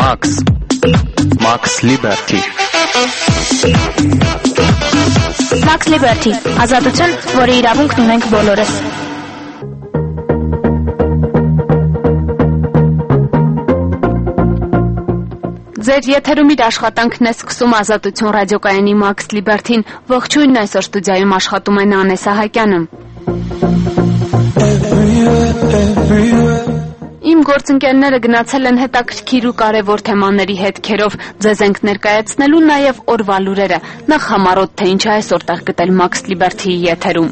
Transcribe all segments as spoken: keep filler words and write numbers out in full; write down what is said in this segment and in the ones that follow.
Max Max Liberty Max Liberty ազատություն, որի իրավունքն ունենք բոլորս։ Ձեր եթերում իր աշխատանքն է սկսում Ազատություն ռադիոկայանի Max Liberty-ն, ողջույն, այսօր ստուդիայում աշխատում է Նանե Սահակյանը։ Իմ գործընկերները գնացել են հետաքրքիր ու կարևոր թեմաների հետքերով, ձեզ ենք ներկայացնելու նաև օրվա լուրերը, նախ համառոտ թե ինչ է այսօր տեղ գտել Max Liberty-ի եթերում։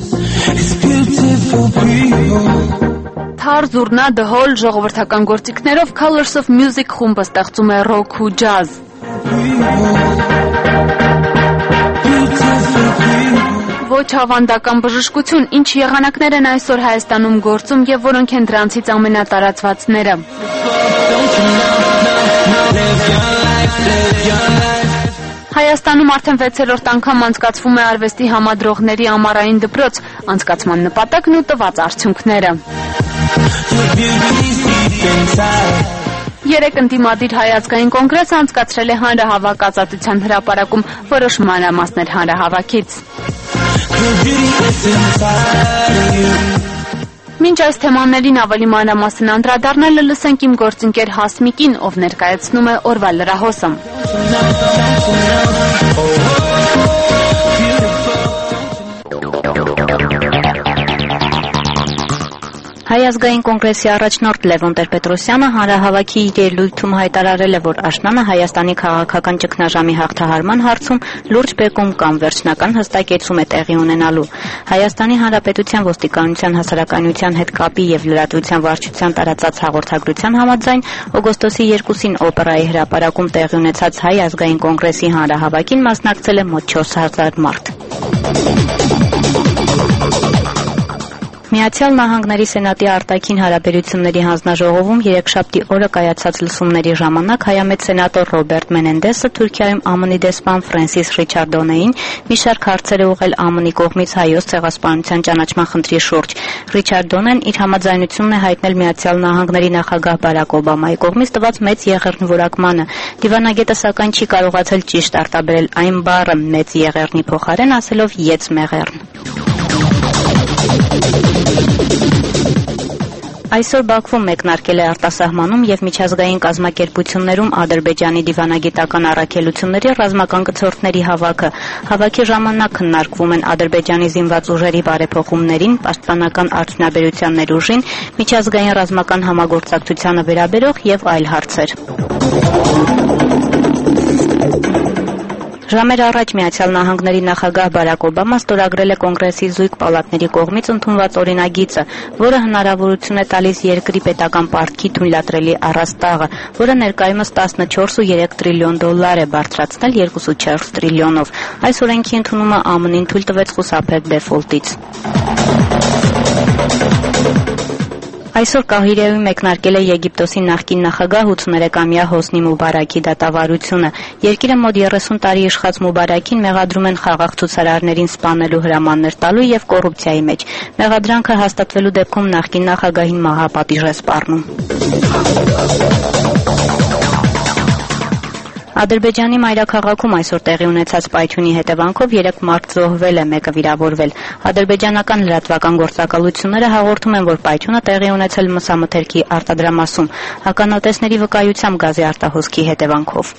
Թար, զուռնա, դհոլ, ժողովրդական գործիքներով Colors of Music խումբը ստեղծում է ռոք ու ջազ։ Ոչ ավանդական բժշկություն, ինչ եղանակներ են այսօր Հայաստանում գործում և որոնք են դրանցից ամենատարածվածները։ Հայաստանում արդեն վեցերորդ անգամ անցկացվում է արվեստի համադրողների ամառային դպրոց, անցկացման նպատակն ու տված արդյունքները։ Երեկ ընդդիմադիր Հայ ազգային կոնգրեսը անցկացրել է հանրահավաք Ազատության հրապարակում, որոշ մանրամասներ հանրահավաքից։ Մինչ այս թեմաներին ավելի մանրամասն անդրադառնալը լսենք իմ գործընկեր Հասմիկին, ով ներկայացնում է օրվա լրահոսը։ Հայ ազգային կոնգրեսի առաջնորդ Լևոն Տեր-Պետրոսյանը հանրահավաքի իր ելույթում հայտարարել է, որ աշնանը Հայաստանի քաղաքական ճգնաժամի հաղթահարման հարցում լուրջ բեկում կամ վերջնական հստակեցում է տեղի ունենալու։ Հայաստանի Հանրապետության ոստիկանության հասարակայնության հետ կապի և լրատվության վարչության տարածած հաղորդագրության համաձայն օգոստոսի երկուսին օպերայի հրապարակում տեղի ունեցած Հայ ազգային կոնգրեսի հանրահավաքին մասնակցել է մոտ չորս հազար մարդ։ Միացյալ Նահանգների Սենատի արտաքին հարաբերությունների հանձնաժողովում երեքշաբթի օրը կայացած լսումների ժամանակ հայամետ սենատոր Ռոբերտ Մենենդեսը Թուրքիայում ԱՄՆ-ի դեսպան Ֆրենսիս Ռիչարդոնեին մի շարք հարցեր է ուղղել ԱՄՆ-ի կողմից հայոց ցեղասպանության ճանաչման խնդրի շուրջ։ Ռիչարդոնեն իր համաձայնությունն է հայտնել Միացյալ Նահանգների նախագահ Բարակ Օբամայի կողմից տված մեծ եղեռն որակմանը։ Դիվանագետը սակայն չի կարողացել ճիշտ արտաբերել այն բառը մեծ եղեռնի փոխարեն, ասելով «եծ մեղեռն»։ Այսօր Բաքվում մեկնարկել է արտասահմանում և միջազգային կազմակերպություններում Ադրբեջանի դիվանագիտական առաքելությունների ռազմական կցորդների հավաքը։ Հավաքի ժամանակ քննարկվում են Ադրբեջանի զինված ուժերի բարեփոխումներին, պաշտպանական արդյունաբերության ներուժին, միջազգային ռազմական համագործակցությանը վերաբերող և այլ հարցեր։ Ժամեր առաջ Միացյալ Նահանգների նախագահ Բարակ Օբաման ստորագրել է կոնգրեսի զույգ պալատների կողմից ընդունված օրինագիծը, որը հնարավորություն է տալիս երկրի պետական պարտքի թույլատրելի առաստաղը, որը ներկայումս տասնչորս կόμμα երեք տրիլիոն դոլար է, բարձրացնել երկու կόμma չորս տրիլիոնով։ Այս օրենքի ընդունումը ԱՄՆ-ին թույլ տվեց խուսափել դեֆոլտից։ Այսօր Կահիրեում մեկնարկել է Եգիպտոսի նախկին նախագահ ութսուներեքամյա Հոսնի Մուբարաքի դատավարությունը։ Երկիրը մոտ երեսուն տարի իշխած Մուբարաքին մեղադրում են խաղաղ ցուցարարներին սպանելու հրամաններ տալու և կոռուպցիայի մեջ։ Մեղադրանքը հաստատվելու դեպքում նախկին նախագահին մահապատիժ է սպառնում։ Ադրբեջանի մայրաքաղաքում այսօր տեղի ունեցած պայթյունի հետևանքով երեք մարդ զոհվել է, մեկը վիրավորվել։ Ադրբեջանական լրատվական գործակալությունները հաղորդում են, որ պայթյունը տեղի ունեցել մսամթերքի արտադրամասում, ականատեսների վկայությամբ գազի արտահոսքի հետևանքով։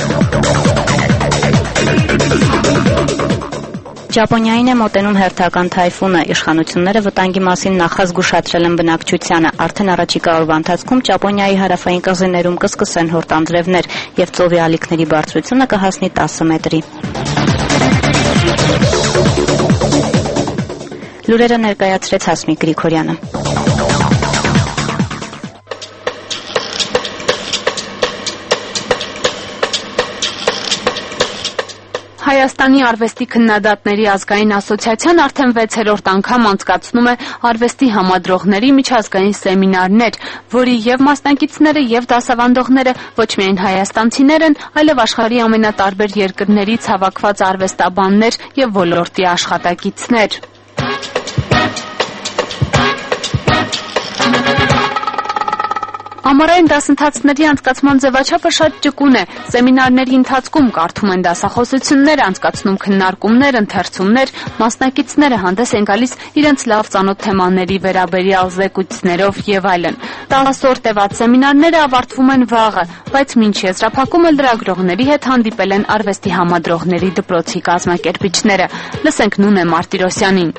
Ճապոնիային է մոտենում հերթական թայֆունը, իշխանությունները վտանգի մասին նախազգուշացրել են բնակչությանը, արդեն առաջիկա օրվա ընթացքում Ճապոնիայի հարավային կղզիներում կսկսեն հորտանձրևներ և ծովի ալիքների բարձրությունը կհասնի տասը մետրի։ Լուրերը ներկայացրեց Հասմիկ Գրիգորյանը։ Հայաստանի արվեստի քննադատների ազգային ասոցիացիան արդեն վեցերորդ անգամ անցկացնում է արվեստի համադրողների միջազգային սեմինարներ, որի և մասնակիցները և դասավանդողները ոչ միայն հայաստանցիներ են, այլև աշխարհի ամենատարբեր երկրներից հավաքված արվեստաբաններ և ոլորտի աշխատակիցներ։ Ամառային դասընթացների անցկացման ձևաչափը շատ ճկուն է։ Սեմինարների ընթացքում կարդում են դասախոսություններ, անցկացնում քննարկումներ, ընթերցումներ, մասնակիցները հանդես են գալիս իրենց լավ ծանոթ թեմաների վերաբերյալ զեկույցներով եւ այլն։ տասը օր տևած սեմինարները ավարտվում են վաղը, բայց մինչ եզրափակումը լրագրողների հետ հանդիպել են արվեստի համադրողների դպրոցի կազմակերպիչները։ Լսենք Նունե Մարտիրոսյանին։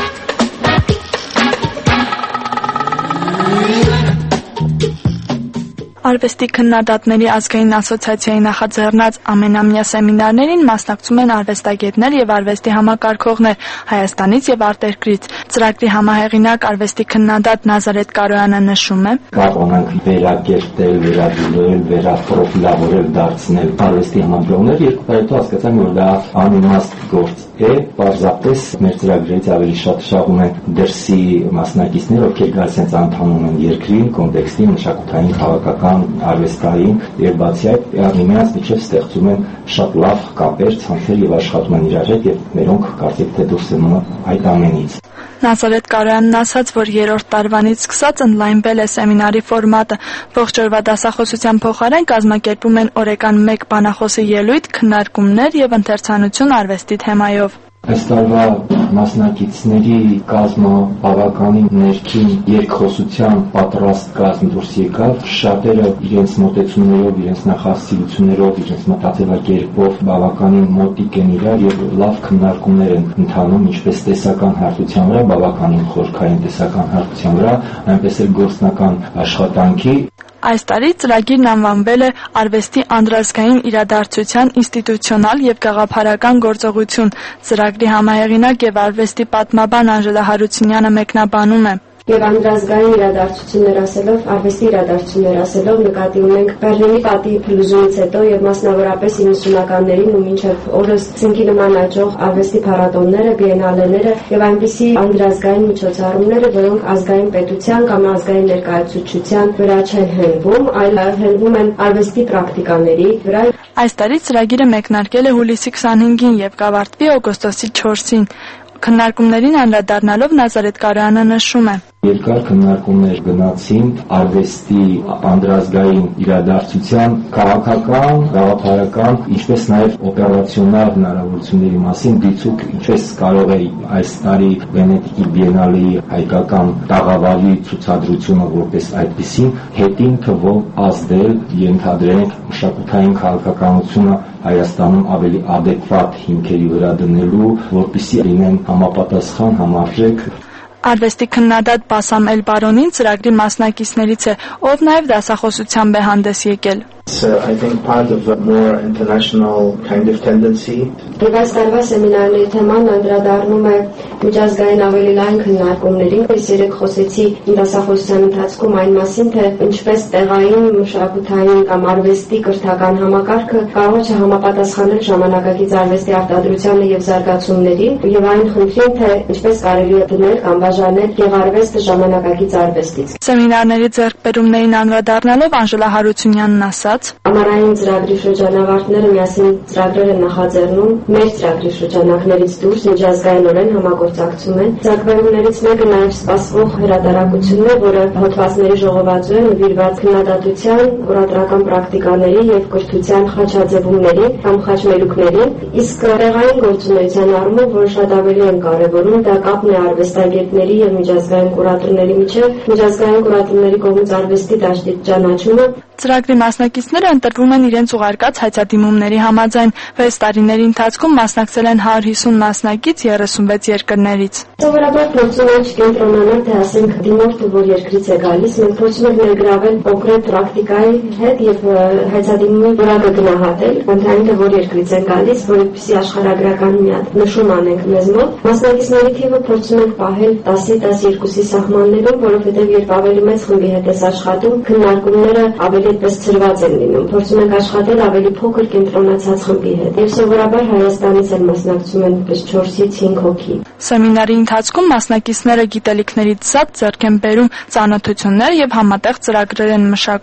Արվեստի քննադատների ազգային ասոցիացիայի նախաձեռնած ամենամյա սեմինարներին մասնակցում են արվեստագետներ եւ արվեստի համակարգողներ Հայաստանից եւ արտերկրից։ Ծրագրի համահեղինակ արվեստի քննադատ Նազարեթ Կարոյանը նշում է. Կարողանանք վերակերտել, վերադինել, վերապրոֆիլավորել, դարձնել արվեստի համադրողներ, երկու տարի հասկացանք, որ դա անիմաստ գործ է, պարզապես մեր ծրագրերից ավելի շատ շահում են դրսի մասնակիցներ, ովքեր գալիս են անդամում են երկրին, կոնտեքստին, մշակութային, քաղաքական, արվեստային եւ բացի այդ միմյանց միջև ստեղծում են շատ լավ կապեր, ցանցեր եւ աշխատում են իրար հետ եւ մերոնք կարծեք թե դուրս են այդ ամենից։ Նազարեթ Կարոյանն ասաց, որ երրորդ տարվանից սկսած ընդլայնվել է սեմինարի ֆորմատը։ Ողջ օրվա դասախոսության փոխարեն կազմակերպում են օրական մեկ բանախոսի ելույթ, քննարկումներ եւ ընթերցանություն արվեստի թեմայով։ Այս տարվա մասնակիցների կազմը բավականին ներքին երկխոսության պատրաստ կազմ դուրս եկավ, շատերը իրենց մոտեցումներով, իրենց նախասիրություններով, իրենց մտածելակերպով բավականին մոտիկ են իրար եւ լավ քննարկումներ են ընթանում, ինչպես տեսական հարթության վրա, բավականին խորքային տեսական հարթության վրա, այնպես էլ գործնական աշխատանքի։ Այս տարի ծրագիրն անվանվել է Արվեստի անդրազգային իրադարձության ինստիտուցիոնալ եւ գաղափարական գործողություն։ Ծրագրի համահեղինակ եւ արվեստի պատմաբան Անժելա Հարությունյանը մեկնաբանում է. Եվ անդրազգային իրադարձություններ ասելով, արվեստի իրադարձություններ ասելով նկատի ունենք Բեռլինի պատի փլուզումից հետո եւ մասնավորապես իննսունականներին ու մինչեւ օրս ցնկի նման աճող արվեստի փառատոները, բիենալեները եւ այնպիսի անդրազգային միջոցառումները, որոնք ազգային պետության կամ ազգային ներկայացուցչության վրա չեն հենվում, այլ հենվում են արվեստի պրակտիկաների վրա։ Այս տարի ծրագիրը մեկնարկել է հուլիսի քսանհինգին եւ կավարտվի օգոստոսի չորսին։ Քննարկումներին անդրադառնալով Նազարեթ Կարոյանը նշում է. Երկար քննարկումներ գնացին արվեստի անդրազգային իրադարձության քաղաքական, գաղափարական, ինչպես նաև օպերացիոնալ հնարավորությունների մասին դիցուք ինչպես կարող է այս տարի Վենետիկի բիենալեի հայկական տաղավարի ցուցադրությունը որպես այդպիսին հետին թվով ազդել, ենթադրենք մշակութային քաղաքականությունը Հայաստանում ավելի adekvat հիմքերի վրա դնելու, որպեսզի լինեն համապատասխան, համարժեք։ Արվեստի քննադատ Բասամ Էլ-Բարոնին ծրագրի մասնակիցներից է, ով նաև դասախոսությամբ է հանդես եկել։ So I think part of a more international kind of tendency. Եվ այս տարվա սեմինարների թեման անդրադառնում է միջազգային ավելի լայն քննարկումներին։ Ես երեք խոսեցի դասախոսության ընթացքում այն մասին, թե ինչպես տեղային մշակութային կամ արվեստի կրթական համակարգը կարող է համապատասխանել ժամանակակից արվեստի արտադրությանը եւ զարգացումներին, եւ այն խնդրին, թե ինչպես կարելի է դնել կամ բաժանել գեղարվեստը ժամանակակից արվեստից։ Սեմինարների ձեռքբերումներին անդրադառնալով Անժելա Հարությունյանն ասաց. Ամառային ծրագրի շրջանավարտները միասին ծրագրեր են նախաձեռնում մեր ծրագրի շրջանակներից դուրս միջազգայինորեն համագործակցում են։ Ձեռքբերումներից մեկը նաև սպասվող հրատարակությունն է, որը հոդվածների ժողովածու է նվիրված քննադատության, կուրատորական պրակտիկաների եւ կրթության խաչաձևումների կամ խաչմերուկների, իսկ տեղային գործունեության առումով, որը շատ ավելի են կարևորում, դա կապն է արվեստագետների եւ միջազգային կուրատորների միջեւ, միջազգային կուրատորների կողմից արվեստի դաշտի ճանաչումը։ Ծրագրի մասնակիցները ընտրվում են իրենց ուղարկած հայցադիմումների համաձայն։ վեց տարիների ընթացքում մասնակցել են հարյուր հիսուն մասնակից երեսունվեց երկրներից։ Սովորաբար փորձում ենք կենտրոնանալ, թե ասենք դիմորդը որ երկրից է գալիս, մենք փորձում ենք ներգրավել կոնկրետ պրակտիկայի հետ եւ հայցադիմումի որակը գնահատել, ընդհանրապես թե որ երկրից են գալիս, որովհետեւ աշխարհագրական մի հատ նշում անենք մեզ մոտ։ Մասնակիցների թիվը փորձում ենք պահել տասի տասներկուսի սահմաններում, որովհետեւ երբ ավելի մեծ խմբի հետ ես աշխատում, քննարկումները ավելի այդպես ծրված են լինում։ Փորձում ենք աշխատել ավելի փոքր կենտրոնացած խմբի հետ։ Եվ սովորաբար Հայաստանից էլ մասնակցում են պես չորսից հինգ հոգի։ Սեմինարի ընթացքում մասնակիցները գիտելիքներից զատ ձեռք են բերում ծանոթություններ եւ համատեղ ծրագրեր են մշակում։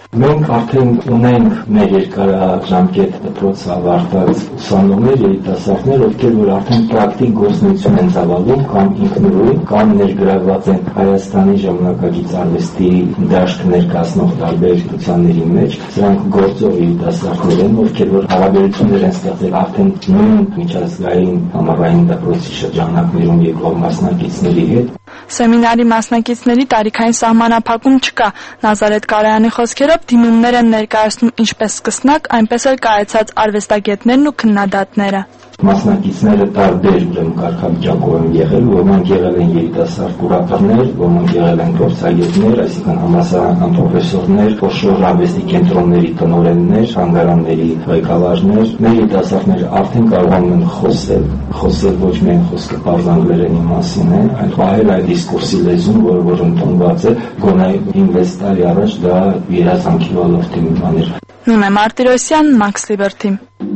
Մենք արդեն ունենք մեր երկարաժամկետ դպրոց ավարտած ուսանողներ, երիտասարդներ, ովքեր որ արդեն պրակտիկ գործունեություն են ծավալում կամ ինքնուրույն, կամ ներգրավված են Հայաստանի ժամանակակից արվեստի դաշտ ներկայացնող տարբեր ցուցանների մեջ։ Սրանք գործող երիտասարդներ են, ովքեր որ հարաբերություններ են ստեղծել արդեն նույն միջազգային համառային դպրոցի շրջանակներում եկող մասնակիցների հետ։ Սեմինարի մասնակիցների տարիքային սահմանափակում չկա։ Նազարեթ Կարայանի խոսքերով դիմումներ են ներկայացնում ինչպես սկսնակ, այնպես էլ կայացած արվեստագետներն ու քննադատները։ Մասնակիցները տարբեր ուրեմն կարգավիճակով են եղել, ոմանք եղել են երիտասարդ կուրատորներ, ոմանք եղել են գործագետներ, այսինքն համալսարանական պրոֆեսորներ, խոշոր արվեստի կենտրոնների տնօրեններ, թանգարանների ղեկավարներ։ Մեր երիտասարդները արդեն կարողանում են խոսել, խոսել ոչ միայն խոսքը բարձրանգլերենի մասին է, այլ պահել այդ դիսկուրսի լեզուն, որը որ ընդունված է, գոնե հինգ տարի առաջ դա երազանքի ոլորտի մի բան էր։ Նույնը Մարտիրոսյան, Max Liberty։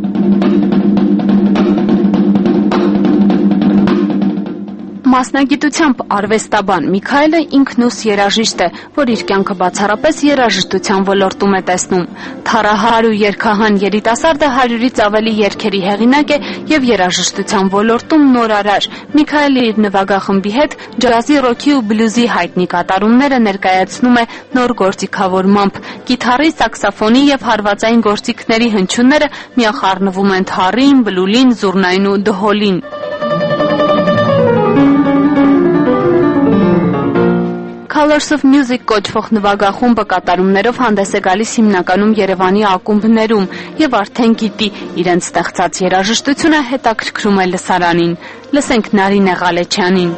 Մասնագիտությամբ արվեստաբան Միքայելը ինքնուս երաժիշտ է, որ իր կյանքը բացառապես երաժշտության ոլորտում է տեսնում։ Թառահար ու երգահան երիտասարդը հարյուրից ավելի երգերի հեղինակ է եւ երաժշտության ոլորտում նորարար։ Միքայելը իր նվագախմբի հետ ջազի, ռոքի ու բլյուզի հայտնի կատարումները ներկայացնում է նոր գործիքավորմամբ։ Կիթառի, սաքսոֆոնի եւ հարվածային գործիքների հնչյունները միախառնվում են թառին, բլուլին, զուռնային ու դհոլին։ Colors of Music կոչվող նվագախումբը կատարումներով հանդես է գալիս հիմնականում Երևանի ակումբներում եւ արդեն գիտի իրենց ստեղծած երաժշտությունը հետաքրքրում է լսարանին։ Լսենք Նարինե Ղալեչյանին։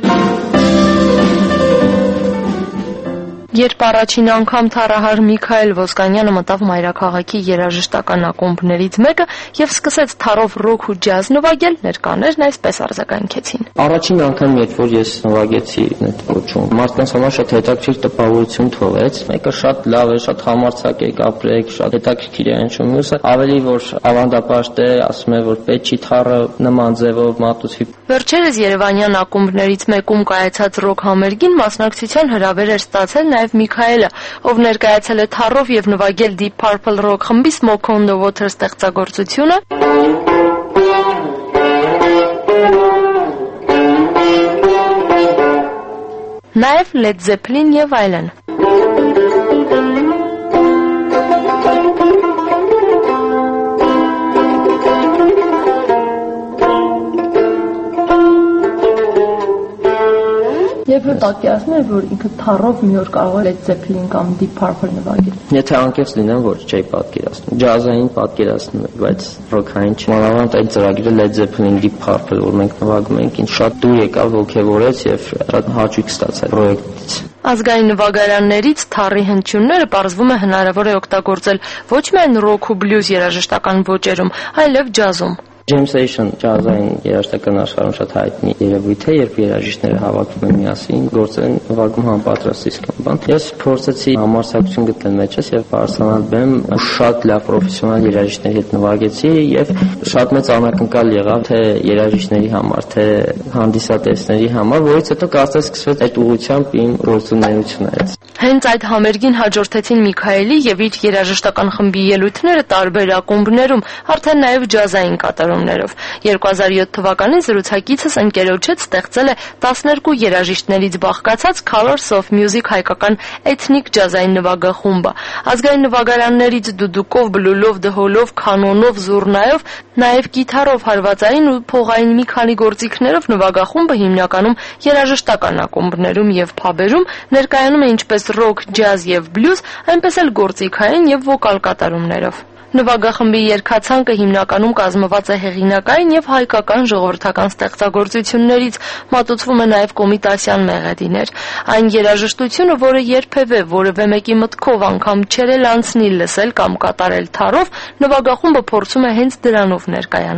Երբ առաջին անգամ թառահար Միքայել Ոսկանյանը մտավ մայրաքաղաքի երաժշտական ակումբներից մեկը եւ սկսեց թառով ռոք ու ջազ նվագել, ներկաներն այսպես արձագանքեցին։ Առաջին անգամ երբ որ ես նվագեցի այդ ոճում, մարդկանց համար շատ հետաքրքիր տպավորություն թողեց։ Մեկը շատ լավ է, շատ համարձակ է ապրեք, շատ հետաքրքիր է հնչում, մյուսը ավելի որ ավանդապաշտ է, ասում է որ պետք չի թառը նման ձևով մատուցվի։ Վերջերս Երևանյան ակումբներից մեկում կայացած ռոք համերգին մասնակցության հրավեր էր ստացել նաև Միքայելը, ով ներկայացել է թառով եւ նվագել Deep Purple ռոք խմբի Smoke on the Water ստեղծագործությունը։ Նաև Led Zeppelin եւ այլն։ Եվ պատկերացնում եք, որ ինքը թառով մի օր կարող է Led Zeppelin կամ Deep Purple նվագել։ Եթե անկեղծ լինեմ, որ չէի պատկերացնում։ Ջազային պատկերացնում եմ, բայց ռոքային չէ։ Մանավանդ այդ ծրագիրը Led Zeppelin Deep Purple, որ մենք նվագում ենք, ինձ շատ դուր եկավ, ոգևորեց եւ շատ հաճույք ստացա պրոյեկտից։ Ազգային նվագարաններից թառի հնչյունները պարզվում է հնարավոր է օգտագործել ոչ միայն ռոք ու բլյուզ երաժշտական ոճերում, այլև ջազում։ Jam session ջազային երաժշտական աշխարհում շատ հայտնի երևույթ է, երբ երաժիշտները հավաքվում են միասին, գործել են նվագում համապատրաստ իսկական բան։ Ես փորձեցի համարձակություն գտնել մեջս եւ բարձրանալ բեմ, շատ լավ պրոֆեսիոնալ երաժիշտների հետ նվագեցի եւ շատ մեծ անակնկալ եղավ թե երաժիշտների համար, թե հանդիսատեսների համար, որից հետո կարծես սկսվեց այդ ուղղությամբ իմ գործունեությունը։ Հենց այդ համերգին հաջորդեցին Միքայելի եւ իր երաժշտական խմբի ելույթները տարբեր ակումբներում, արդեն նաեւ ջազային կատարումներով։ երկու հազար յոթ թվականին զրուցակիցս ընկերոջ հետ ստեղծել է տասներկու երաժիշտներից բաղկացած Colors of Music հայկական էթնիկ ջազային նվագախումբը։ Ազգային նվագարաններից դուդուկով, բլուլով, դհոլով, կանոնով, զուռնայով, նաեւ կիթառով, հարվածային ու փողային մի քանի գործիքներով նվագախումբը հիմնականում երաժշտական ակումբներում եւ փաբերում ներկայանում է ինչպես ռոք, ջազ եւ բլյուզ, այնպես էլ գործիքային եւ վոկալ կատարումներով։ Նվագախմբի երգացանկը հիմնականում կազմված է հեղինակային եւ հայկական ժողովրդական ստեղծագործություններից, մատուցվում է նաեւ կոմիտասյան մեղեդիներ։ Այն երաժշտությունը, որը երբևէ որևէ մեկի մտքով անգամ չէր էլ անցնի լսել կամ կատարել թառով, նվագախումբը փորձում է հենց դրանով ներկայանալ։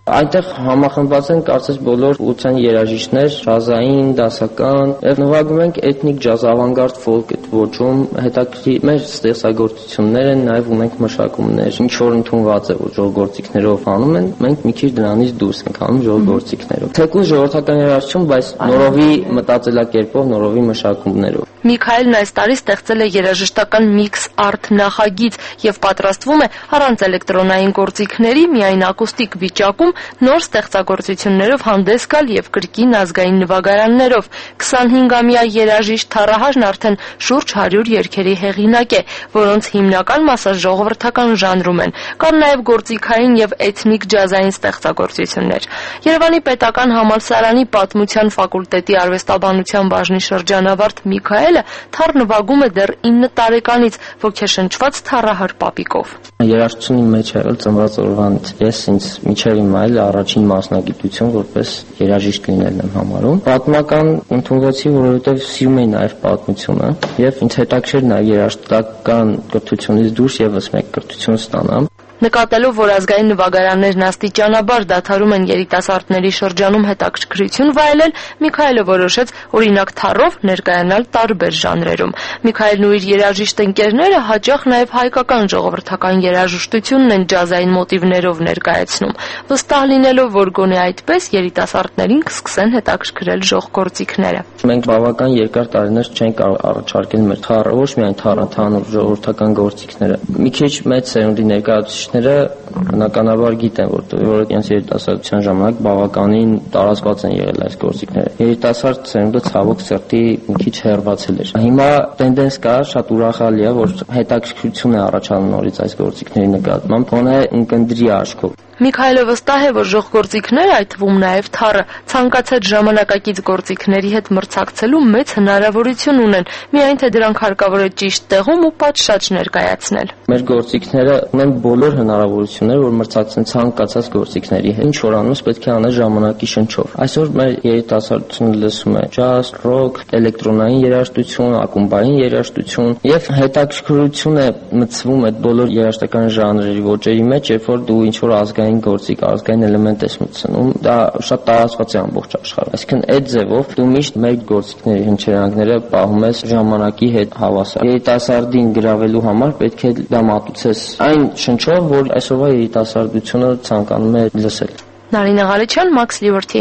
Այնտեղ համախմբված են կարծես բոլոր ութան երաժիշտներ, ջազային, դասական, եւ նվագում ենք էթնիկ ջազ, ավանգարդ ֆոլք ոճում, հետաքրքիր մեր ստեղծագործություններ են, նաեւ ունենք մշակումներ, ինչ որ ընդունված է, որ ժողովրդիկներով անում են, մենք մի քիչ դրանից դուրս ենք անում ժողովրդիկներով։ Թեկուզ ժողովրդական երաժշտություն, բայց նորովի մտածելակերպով, նորովի մշակումներով։ Միքայելն այս տարի ստեղծել է երաժշտական միքս արտ նախագիծ եւ պատրաստվում է առանց էլեկտրոնային գործիքների միայն ակուստիկ վիճակում նոր ստեղծագործություններով հանդես գալ եւ կրկին ազգային նվագարաններով։ քսանհինգամյա երաժիշտ Թառահարն արդեն շուրջ հարյուր երգերի հեղինակ է, որոնց հիմնական մասը ժողովրդական ժանրում են։ Կան նաեւ գործիքային եւ էթնիկ ջազային ստեղծագործություններ։ Երևանի պետական համալսարանի պատմության ֆակուլտետի արվեստաբանության բաժնի շրջանավարտ Միքայելը թառ նվագում է դեռ ինը տարեկանից ոգեշնչված Թառահար պապիկով։ Երաժշտությունի մեջ եղել ծնված օրվանից ես ինձ միջև իմ այլ առաջին մասնագիտություն որպես երաժիշտ լինելն եմ համարում։ Պատմական ընդունվեցի, որովհետև սիրում էի նաև պատմությունը եւ ինձ հետաքրքիր նաև երաժշտական կրթությունից դուրս եւս մեկ կրթություն ստանամ։ Նկատելով, որ ազգային նվագարաններն աստիճանաբար դադարում են երիտասարդների շրջանում հետաքրքրություն վայելել, Միքայելը որոշեց օրինակ թառով ներկայանալ տարբեր ժանրերում։ Միքայելն ու իր երաժիշտ ընկերները հաճախ նաև հայկական ժողովրդական երաժշտությունն են ջազային մոտիվներով ներկայացնում, վստահ լինելով, որ գոնե այդպես երիտասարդներին կսկսեն հետաքրքրել ժողգործիքները։ Մենք բավական երկար տարիներ չենք առաջարկել մեր թառը, ոչ միայն թառը, ընդհանուր ժողովրդական գործիքները։ Մի քիչ մեծ սերունդի ներկայացուցիչները բնականաբար գիտեն, որ իրենց երիտասարդության ժամանակ բավականին տարածված են եղել այս գործիքները։ Երիտասարդ սերունդը ցավոք սրտի մի քիչ հեռացել էր։ Հիմա տենդենս կա, շատ ուրախալի է, որ հետաքրքրություն է առաջանում նորից այս գործիքների նկատմամբ, գոնե ընկնդրի աչքով։ Միքայելը վստահ է, որ ժողգործիքները, այդ թվում նաև թառը, ցանկացած ժամանակակից գործիքների հետ մրցակցելու մեծ հնարավորություն ունեն, միայն թե դրանք հարկավոր է ճիշտ տեղում ու պատշաճ ներկայացնել։ Մեր գործիքները ունեն բոլոր հնարավորությունները, որ մրցակցեն ցանկացած գործիքների հետ։ Ինչ որ անունս պետք է անել ժամանակի շնչով։ Այսօր մեր երիտասարդությունը լսում է ջազ, ռոք, էլեկտրոնային երաժշտություն, ակումբային երաժշտություն եւ հետաքրքրություն է մտցվում այդ բոլոր երաժշտական ժանրերի ոճերի մեջ, երբ որ դու ինչ որ ազգային գործիք, ազգային էլեմենտ ես մտցնում, դա շատ տարածված է ամբողջ աշխարհում։ Այսինքն այդ ձևով դու միշտ մեր գործիքների հնչերանգները պահում ես ժամանակի հետ հավասար։ Երիտասարդին գրավելու համար պետք է դա մատուցես այն շնչով, որ այսօրվա երիտասարդությունը ցանկանում է լսել։ Նարինե Ղարիչյան, Max Liberty։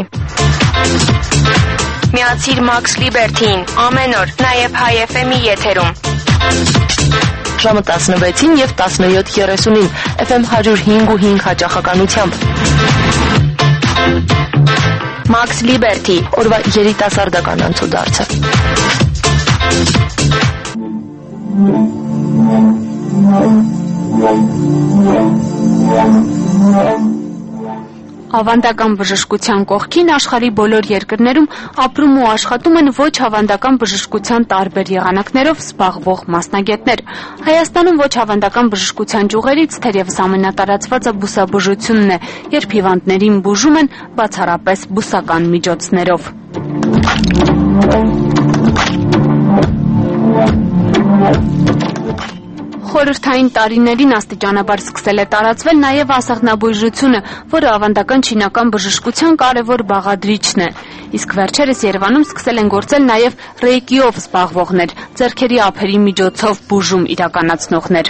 Միացիր Max Liberty-ին ամեն օր, նաև Հայ էֆ էմ-ի եթերում։ Ժամը տասնվեցին եւ տասնյոթ երեսունին էֆ էմ հարյուր հինգ ու հինգ հաճախականությամբ։ Max Liberty, օրվա երիտասարդական անցուդարձը։ Ավանդական բժշկության կողքին աշխարհի բոլոր երկրներում ապրում ու աշխատում են ոչ ավանդական բժշկության տարբեր եղանակներով զբաղվող մասնագետներ։ Հայաստանում ոչ ավանդական բժշկության ճյուղերից թերևս ամենատարածվածը բուսաբուժությունն է, երբ հիվանդներին բուժում են բացառապես բուսական միջոցներով։ Խորհրդային տարիներին աստիճանաբար սկսել է տարածվել նաև ասեղնաբույժությունը, որը ավանդական չինական բժշկության կարևոր բաղադրիչն է։ Իսկ վերջերս Երևանում սկսել են գործել նաև ռեյկիով զբաղվողներ, ձեռքերի ափերի միջոցով բուժում իրականացնողներ։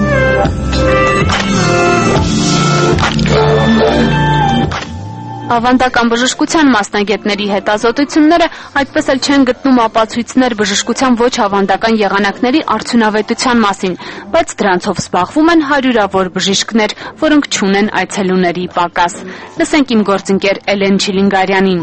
Ավանդական բժշկության մասնագետների հետազոտությունները այդպես էլ չեն գտնում ապացույցներ բժշկության ոչ ավանդական եղանակների արդյունավետության մասին, բայց դրանցով զբաղվում են հարյուրավոր բժիշկներ, որոնք չունեն այցելուների պակաս։ Լսենք իմ գործընկեր Էլեն Չիլինգարյանին։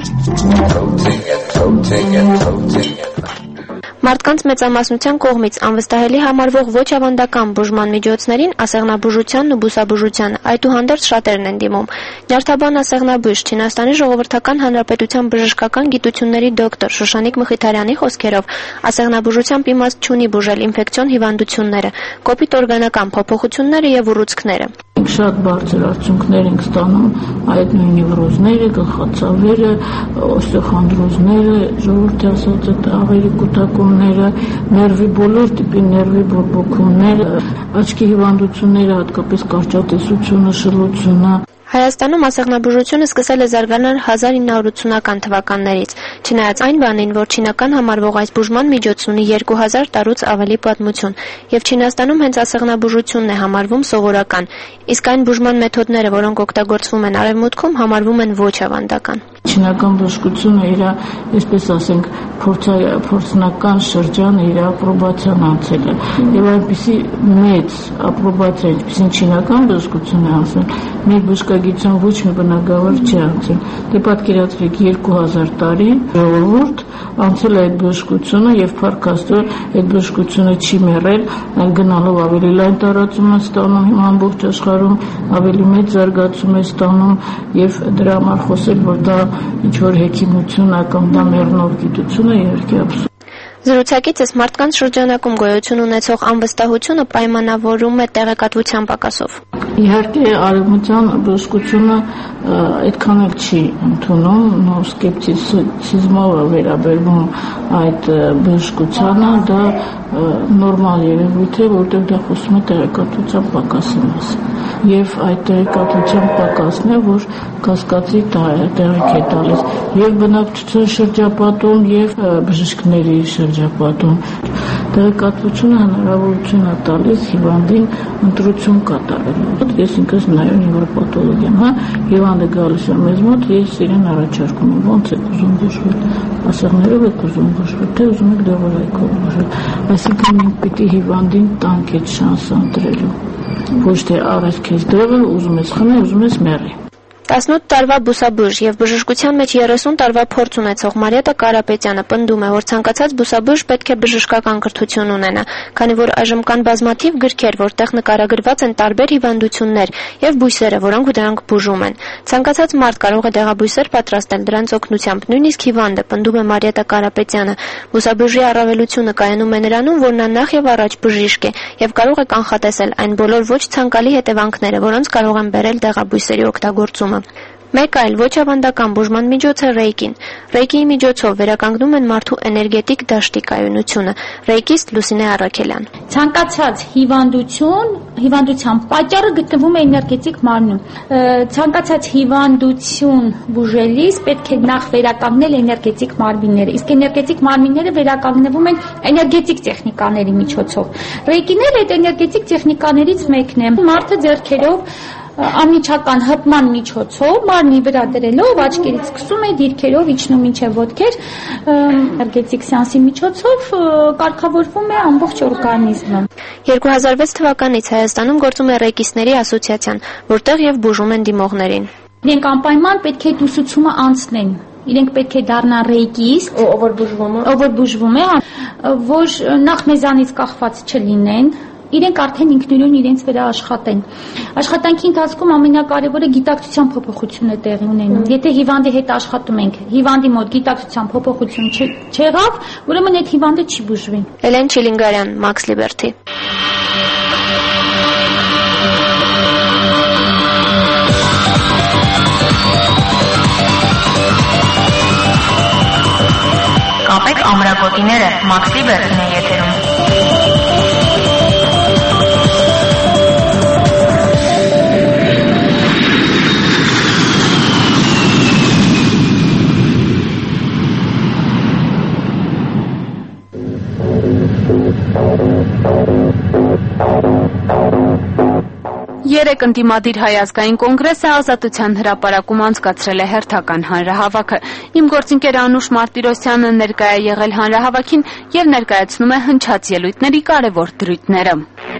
Մարդկանց մեծամասնության կողմից անվստահելի համարվող ոչ ավանդական բուժման միջոցներին ասեղնաբուժությանն ու բուսաբուժությանը այդուհանդերձ շատերն են դիմում։ Նյարդաբան ասեղնաբույժ Չինաստանի Ժողովրդական Հանրապետության բժշկական գիտությունների դոկտոր Շուշանիկ Մխիթարյանի խոսքերով ասեղնաբուժությամբ իմաստ չունի բուժել ինֆեկցիոն հիվանդությունները, կոպիտ օրգանական փոփոխությունները եւ ուռուցքները։ Շատ բարձր արդյունքներ ենք ստանում այդ նույն նևրոզները, գլխացավերը, օստեոխոնդրոզները, ժողովրդի ասած այդ աղերի կուտակումները, ներվի բոլոր տիպի ներվի բորբոքումները, աչքի հիվանդությունները, հատկապես կարճատեսությունը, շլությունը։ Հայաստանում ասեղնաբուժությունը սկսել է զարգանալ հազար ինը հարյուր ութսունական թվականներից, չնայած այն բանին, որ չինական համարվող այս բուժման միջոցն ունի երկու հազար տարուց ավելի պատմություն, եւ Չինաստանում հենց ասեղնաբուժությունն է համարվում սովորական, իսկ այն բուժման մեթոդները, որոնք օգտագործվում են Արևմուտքում, համարվում են ոչ ավանդական։ Չինական բժշկությունը իր, այսպես ասենք, փորձնական շրջանը իր ապրոբացիան անցել է եւ այնպիսի մեծ ապրոբացիա, ինչպիսին չինական բժշկությունն է անցել, մեր բժշկագիտության ոչ մի բնակավար չի անցել։ Դե պատկերացրեք երկու հազար տարի ժողովուրդ անցել է այդ բժշկությունը եւ փառքաստո այդ բժշկությունը չի մեռել, այլ գնալով ավելի լայն տարածում է ստանում հիմա ամբողջ աշխարհում, ավելի մեծ զարգացում է ստանում եւ դրա համար խոսել, որ դա ինչ որ հեքիմություն է կամ դա մեռնող գիտություն է, իհարկե աբսուրդ։ Զրուցակիցս մարդկանց շրջանակում գոյություն ունեցող անվստահությունը պայմանավորում է տեղեկատվության պակասով։ Իհարկե արևմտյան բժշկությունը այդքան էլ չի ընդունում, նոր սկեպտիցիզմով է վերաբերվում այդ բժշկությանը, դա նորմալ երևույթ է, որտեղ դա խոսում է տեղեկատվության պակասի մասին։ Եվ այդ տեղեկատվության պակասն է, որ կասկածի տեղիք է տալիս եւ բնակչության շրջապատում եւ բժիշկների շրջապատում։ Տեղեկատվությունը հնարավորություն է տալիս հիվանդին ընտրություն կատարելու։ Ես ինքս նայում նեվրոպաթոլոգ եմ, հա, հիվանդը գալիս է մեզ մոտ, ես իրեն առաջարկում եմ, ոնց եք ուզում բուժվել, ասեղներով եք ուզում բուժվել, թե ուզում եք դեղորայքով բուժվել։ Այսինքն մենք պիտի հիվանդին տանք այդ շանսը ընտրելու։ Ոչ թե առես քեզ դեղը, ուզում ես խմի, ուզում ես մեռի։ տասնութ տարվա բուսաբույժ եւ բժշկության մեջ երեսուն տարվա փորձ ունեցող Մարիետա Կարապետյանը պնդում է, որ ցանկացած բուսաբույժ պետք է բժշկական կրթություն ունենա, քանի որ այժմ կան բազմաթիվ գրքեր, որտեղ նկարագրված են տարբեր հիվանդություններ եւ բույսերը, որոնք դրանք բուժում են։ Ցանկացած մարդ կարող է դեղաբույսեր պատրաստել դրանց օգնությամբ, նույնիսկ հիվանդը, պնդում է Մարիետա Կարապետյանը։ Բուսաբույժի առավելությունը կայանում է նրանում, որ նա նախ եւ առաջ բժիշկ է եւ կարող է կանխատեսել այն բոլոր ոչ ցանկալի հետևանքները, որոնց կարող են բերել դեղաբույսերի օգտագործումը։ Մեկ այլ ոչ ավանդական բուժման միջոց է ռեյկին։ Ռեյկիի միջոցով վերականգնում են մարդու էներգետիկ դաշտի կայունությունը։ Ռեյկիստ Լուսինե Առաքելյան։ Ցանկացած հիվանդություն, հիվանդության պատճառը գտնվում է էներգետիկ մարմնում։ Ցանկացած հիվանդություն բուժելիս պետք է նախ վերականգնել էներգետիկ մարմինները, իսկ էներգետիկ մարմինները վերականգնվում են էներգետիկ տեխնիկաների միջոցով։ Ռեյկիները այդ էներգետիկ տեխնիկաներից մեկն է։ Մարդը ձեռքերով անմիջական հպման միջոցով մարմնի վրա դրելով աչքերից սկսում է դիրքերով իջնում մինչև ոտքեր, էներգետիկ սեանսի միջոցով կարգավորվում է ամբողջ օրգանիզմը։ երկու հազար վեց թվականից Հայաստանում գործում է ռեյկիստների ասոցիացիան, որտեղ եւ բուժում են դիմողներին։ Իրենք անպայման պետք է ուսուցումը անցնեն։ Իրենք պետք է դառնան ռեյկիստ, ով որ բուժվում է, ով որ բուժվում է, որ նախ մեզանից կախված չլինեն, իրենք արդեն ինքնուրույն իրենց վրա աշխատեն։ Աշխատանքի ընթացքում ամենակարևորը գիտակցության փոփոխությունն է տեղի ունենում։ Եթե հիվանդի հետ աշխատում ենք, հիվանդի մոտ գիտակցության փոփոխություն չեղավ, ուրեմն այդ հիվանդը չի բուժվի։ Էլեն Չիլինգարյան, Max Liberty։ Կապեք ամրագոտիները, Max Liberty-ն է եթերում։ Երեկ ընդդիմադիր Հայ ազգային կոնգրեսը Ազատության հրապարակում անցկացրել է հերթական հանրահավաքը։ Իմ գործընկեր Անուշ Մարտիրոսյանը ներկայ է եղել հանրահավաքին եւ ներկայացնում է հնչած ելույթների կարևոր դրույթները։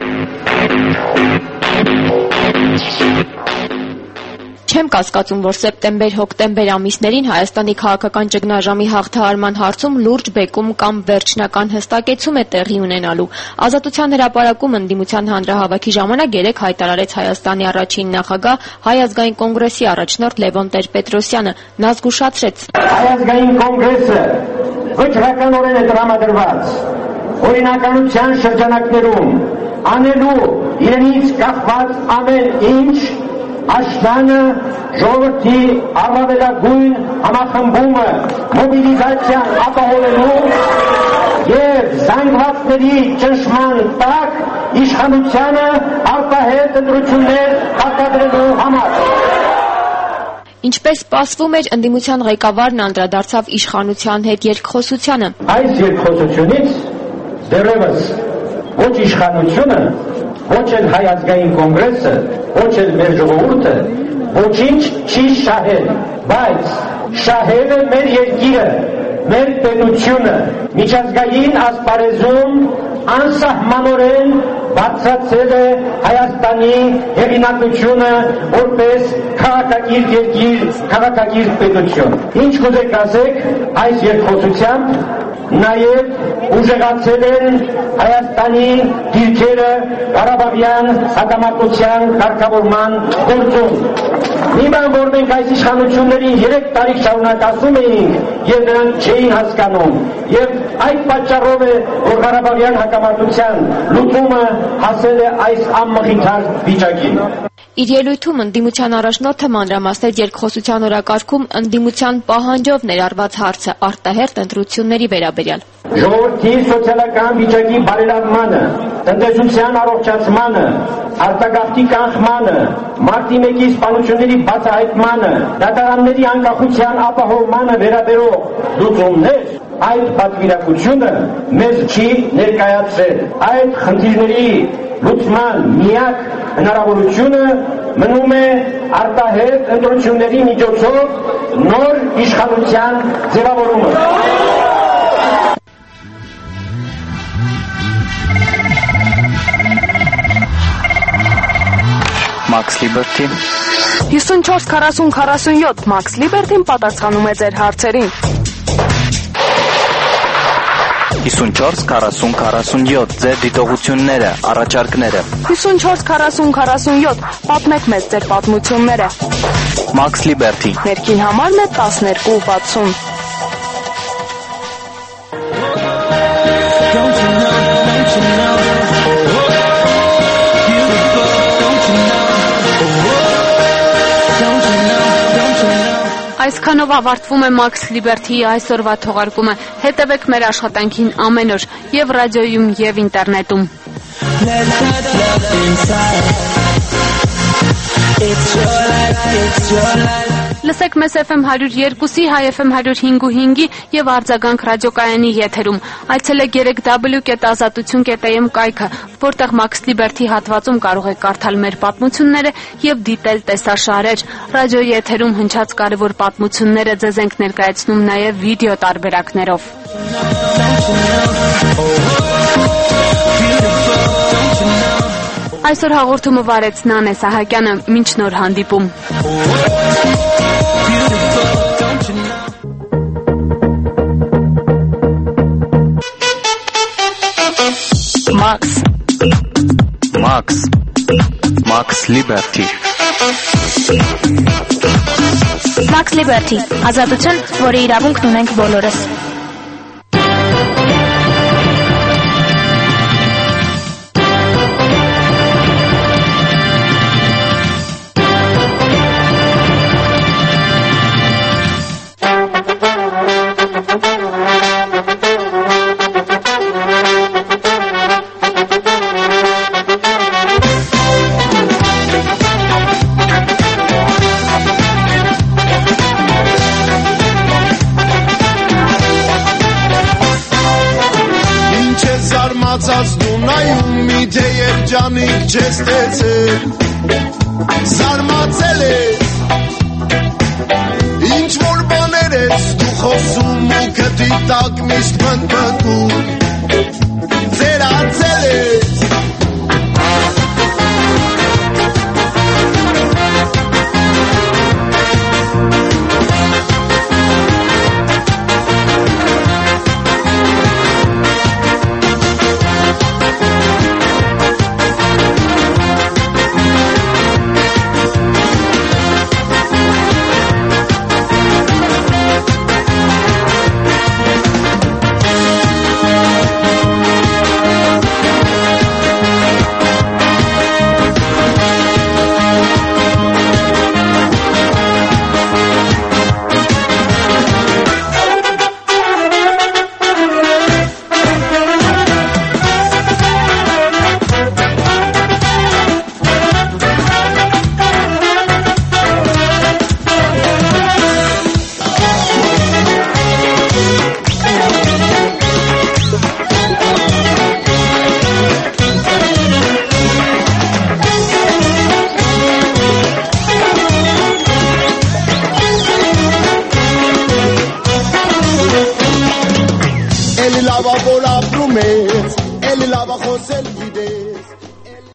Չեմ կասկածում, որ սեպտեմբեր-հոկտեմբեր ամիսներին Հայաստանի քաղաքական ճգնաժամի հաղթահարման հարցում լուրջ բեկում կամ վերջնական հստակեցում է տեղի ունենալու։ Ազատության հրապարակում ընդդիմության հանրահավաքի ժամանակ երեկ հայտարարեց Հայաստանի առաջին նախագահ Հայ ազգային կոնգրեսի առաջնորդ Լևոն Տեր-Պետրոսյանը։ Նա զգուշացրեց. Հայ ազգային կոնգրեսը վճռականորեն է տրամադրված օրինականության շրջանակներում անելու իրենից կախված ամեն ինչ Աշտանը ժողովրդի առավելագույն համախմբումը մոբիլիզացիան ապահովելու և զանգվածների ճնշման տակ իշխանությանը արտահայտ ընտրություններ հարկադրելու համար։ Ինչպես սպասվում էր, ընդդիմության ղեկավարն անդրադարձավ իշխանության հետ երկխոսությանը։ Այս երկխոսությունից դեռևս ոչ իշխանությունը, ոչ էլ Հայ ազգային կոնգրեսը, ոչ էլ մեր ժողովուրդը ոչինչ չի շահել, բայց շահել է մեր երկիրը, մեր պետությունը, միջազգային ասպարեզում անսահմանորեն բացացել է Հայաստանի հեղինակությունը որպես քաղաքակիրթ երկիր, քաղաքակիրթ պետություն։ Ինչ կուզեք ասեք, այս երկխոսությամբ նաև ուժեղացել են Հայաստանի դիրքերը Ղարաբաղյան հակամարտության կարգավորման գործում։ Մի բան, որ մենք այս իշխանություններին երեք տարի շարունակ ասում էինք եւ նրանք չէին հասկանում, եւ այդ պատճառով է, որ Ղարաբաղյան հակամարտության լուծումը հասել է այս անմխիթար վիճակին։ Իր ելույթում ընդդիմության առաջնորդը մանրամասնեց երկխոսության օրակարգում ընդդիմության պահանջով ներառված հարցը արտահերթ ընտրությունների վերաբերյալ։ Ժողովրդի սոցիալական վիճակի բարելավմանը, տնտեսության առողջացմանը, արտագաղթի կանխմանը, մարտի մեկի սպանությունների բացահայտմանը, դատարանների անկախության ապահովմանը վերաբերող լուծումներ, այդ պատվիրակությունը մեզ չի ներկայացրել։ Այդ խնդիրների լուծման միակ հնարավորությունը մնում է արտահերթ ընտրությունների միջոցով նոր իշխանության ձևավորումը։ Max Liberty հիսունչորս քառասուն քառասունյոթ Max Liberty-ն պատասխանում է ձեր հարցերին։ հիսունչորս քառասուն քառասունյոթ ձեր դիտողությունները, առաջարկները։ հիսունչորս քառասուն քառասունյոթ պատմեք մեզ ձեր պատմությունները։ Max Liberty Ներքին համարն է տասներկու վաթսուն։ Այսքանով ավարտվում է Max Liberty-ի այսօրվա թողարկումը։ Հետևեք մեր աշխատանքին ամեն օր եւ ռադիոյում եւ ինտերնետում։ Լսեք մեզ Էֆ Էմ հարյուր երկուսի, Հայ Էֆ Էմ հարյուր հինգ ու հինգի եւ արձագանք ռադիոկայանի եթերում։ Այցելեք երեք դաբլյու կետ ազատություն կետ էյ էմ կայքը, որտեղ Max Liberty հատվածում կարող եք կարդալ մեր պատմությունները եւ դիտել տեսաշարեր։ Ռադիոյի եթերում հնչած կարևոր պատմությունները ձեզ ենք ներկայացնում նաեւ վիդեո տարբերակներով։ Այսօր հաղորդումը վարեց Նանե Սահակյանը, մինչ նոր հանդիպում։ Max Max Max Liberty Max Liberty ազատություն, որի իրավունքն ունենք բոլորս։ Ջանիկ չես տեսել, զարմացել ես, ինչ որ բաներ ես դու խոսում ու քթի տակ միշտ մնպտում